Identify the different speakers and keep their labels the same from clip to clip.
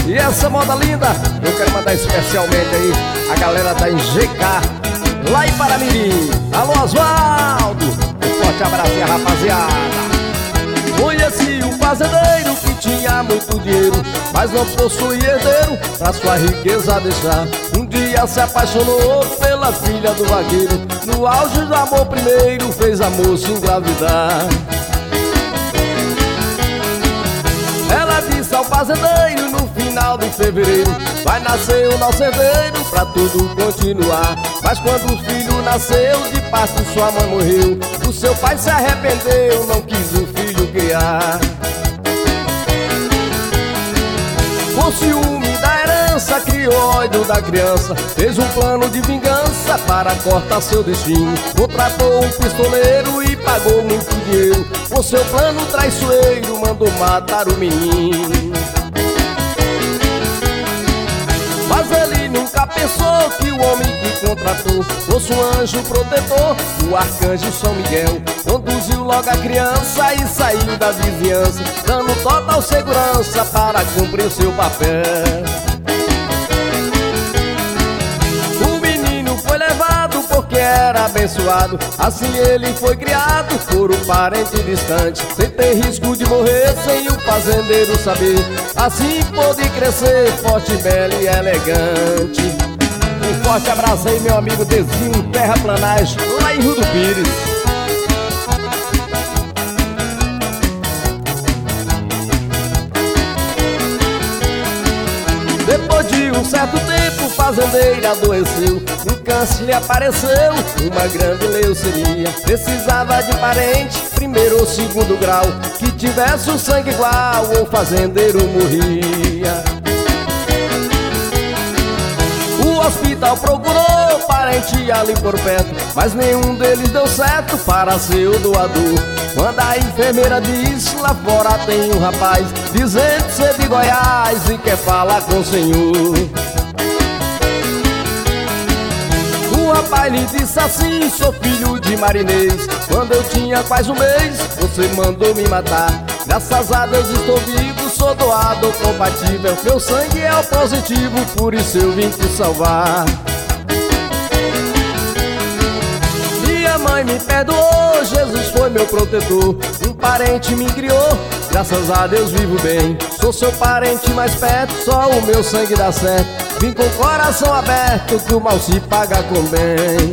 Speaker 1: E essa moda linda eu quero mandar especialmente aí a galera da GK lá em Paramirim. Alô Osvaldo, um forte abraço aí, rapaziada. Conheci um fazendeiro que tinha muito dinheiro, mas não possuía herdeiro pra sua riqueza deixar. Um dia se apaixonou pela filha do vaqueiro, no auge do amor primeiro fez a moça engravidar. Ela disse ao fazendeiro no final de fevereiro: vai nascer o nosso herdeiro pra tudo continuar. Mas quando o filho nasceu, de parto sua mãe morreu. O seu pai se arrependeu, não quis o filho criar. Com ciúme da herança, criou ódio da criança, fez um plano de vingança para cortar seu destino. Contratou um pistoleiro e pagou muito dinheiro. Com seu plano traiçoeiro, mandou matar o menino. Mas ele nunca pensou que o homem que contratou fosse um anjo protetor, o arcanjo São Miguel. Conduziu logo a criança e saiu da vizinhança, dando total segurança para cumprir seu papel. O menino foi levado porque era abençoado, assim ele foi criado por um parente distante, sem ter risco de morrer, sem o fazendeiro saber. Assim pôde crescer forte, belo e elegante. Um forte abraço aí, meu amigo Dezinho, terraplanagem, lá em Rio do Pires. Depois de um certo tempo, o fazendeiro adoeceu. Um câncer lhe apareceu, uma grande leucemia. Precisava de parente, primeiro ou segundo grau, que tivesse o sangue igual, ou o fazendeiro morria. O hospital procurou parente ali por perto, mas nenhum deles deu certo para ser o doador. Quando a enfermeira disse: lá fora tem um rapaz dizendo ser de Goiás e quer falar com o senhor. O rapaz lhe disse assim: sou filho de marinês, quando eu tinha quase um mês você mandou me matar. Graças a Deus estou vivo, sou doador compatível, meu sangue é o positivo, por isso eu vim te salvar. Minha mãe me perdoou, Jesus foi meu protetor, um parente me criou, graças a Deus vivo bem. Sou seu parente mais perto, só o meu sangue dá certo. Vim com o coração aberto, que o mal se paga com bem.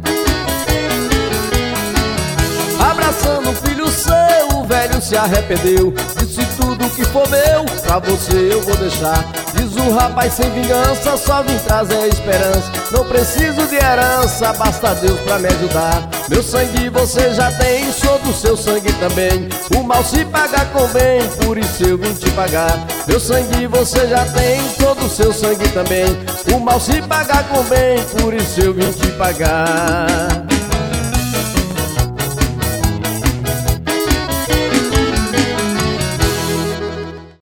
Speaker 1: Abraçando o filho seu, o velho se arrependeu, disse: tudo que for meu, pra você eu vou deixar. Diz o rapaz sem vingança, só vim trazer esperança. Não preciso de herança, basta Deus pra me ajudar. Meu sangue você já tem, sou do seu sangue também. O mal se paga com bem, por isso eu vim te pagar. Meu sangue você já tem, sou do seu sangue também. O mal se paga com bem, por isso eu vim te pagar.